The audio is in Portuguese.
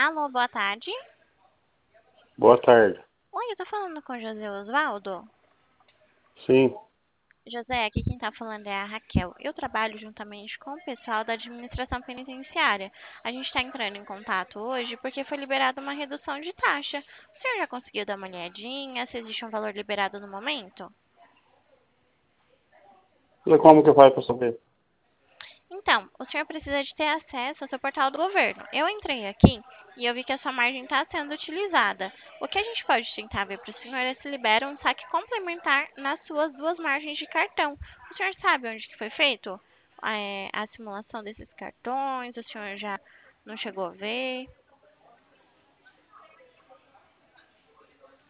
Alô, boa tarde. Boa tarde. Oi, eu tô falando com o José Osvaldo. Sim, José, aqui quem tá falando é a Raquel. Eu trabalho juntamente com o pessoal da administração penitenciária. A gente está entrando em contato hoje porque foi liberada uma redução de taxa. O senhor já conseguiu dar uma olhadinha se existe um valor liberado no momento? e como que faz para saber? Então, o senhor precisa de ter acesso ao seu portal do governo. Eu entrei aqui e eu vi que a sua margem está sendo utilizada. O que a gente pode tentar ver para o senhor é se libera um saque complementar nas suas duas margens de cartão. O senhor sabe onde que foi feito a simulação desses cartões? O senhor já não chegou a ver?